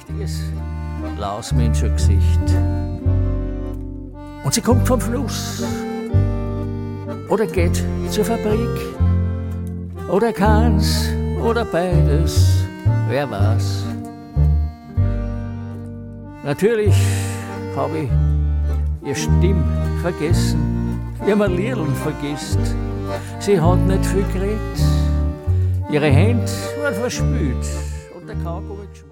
richtiges Lausmenschengesicht. Und sie kommt vom Fluss oder geht zur Fabrik oder keins oder beides, wer weiß. Natürlich hab ich ihr Stimm vergessen, wie man Liedln vergisst. Sie hat nicht viel geredet, ihre Hände waren verspült und der Kaugummi geschmolzen.